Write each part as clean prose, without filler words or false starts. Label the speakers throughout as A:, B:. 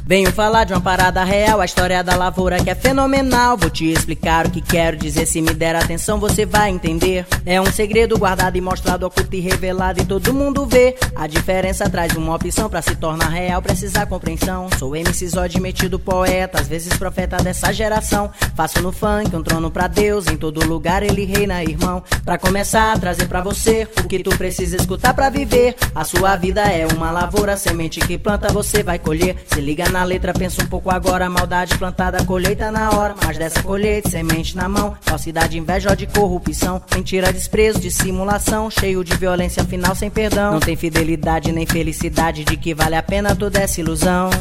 A: Venho falar de uma parada real, a história da lavoura que é fenomenal. Vou te explicar o que quero dizer, se me der atenção você vai entender. É um segredo guardado e mostrado, oculto e revelado, e todo mundo vê. A diferença traz uma opção, pra se tornar real precisa compreensão. Sou MC Zod, metido poeta, às vezes profeta dessa geração. Faço no funk um trono pra Deus, em todo lugar ele reina, irmão. Pra começar a trazer pra você o que tu precisa escutar pra viver. A sua vida é uma lavoura, semente que planta você vai colher. Se liga na letra, pensa um pouco agora, maldade plantada, colheita na hora. Mas dessa colheita, semente na mão, falsidade, inveja, de corrupção, mentira, desprezo, dissimulação, cheio de violência final sem perdão. Não tem fidelidade nem felicidade, de que vale a pena toda essa ilusão.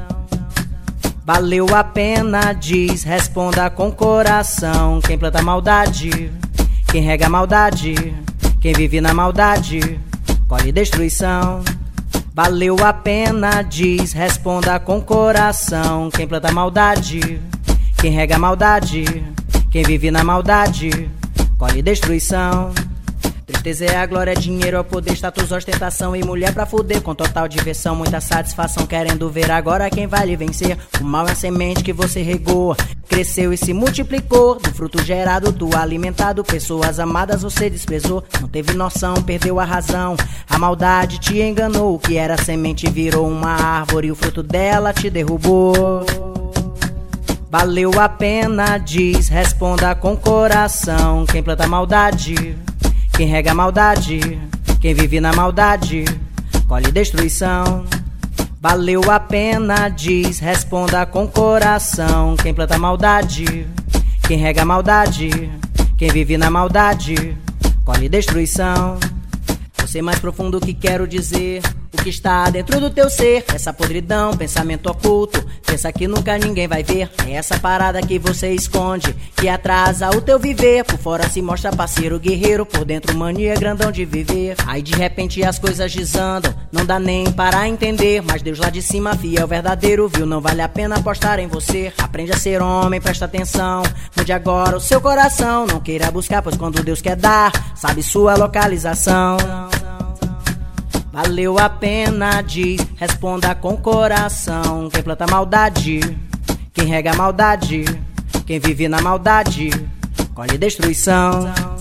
A: Valeu a pena, diz, responda com coração. Quem planta maldade, quem rega maldade, quem vive na maldade, colhe destruição. Valeu a pena, diz, responda com coração. Quem planta maldade, quem rega maldade, quem vive na maldade, colhe destruição. Tristeza é a glória, dinheiro é o poder, status, ostentação e mulher pra fuder. Com total diversão, muita satisfação, querendo ver agora quem vai lhe vencer. O mal é a semente que você regou, cresceu e se multiplicou. Do fruto gerado, tu alimentado, pessoas amadas você desprezou. Não teve noção, perdeu a razão, a maldade te enganou. O que era semente virou uma árvore, o fruto dela te derrubou. Valeu a pena, diz, responda com coração. Quem planta maldade, quem rega maldade, quem vive na maldade, colhe destruição. Valeu a pena, diz, responda com coração. Quem planta maldade, quem rega maldade, quem vive na maldade, colhe destruição. Você mais profundo que quero dizer, o que está dentro do teu ser, essa podridão, pensamento oculto, pensa que nunca ninguém vai ver. É essa parada que você esconde, que atrasa o teu viver. Por fora se mostra parceiro guerreiro, por dentro mania grandão de viver. Aí de repente as coisas desandam, não dá nem para entender. Mas Deus lá de cima, fiel, verdadeiro, viu, não vale a pena apostar em você. Aprende a ser homem, presta atenção, mude agora o seu coração. Não queira buscar, pois quando Deus quer dar, sabe sua localização. Valeu a pena, diz, responda com coração. Quem planta maldade, quem rega maldade, quem vive na maldade, colhe destruição.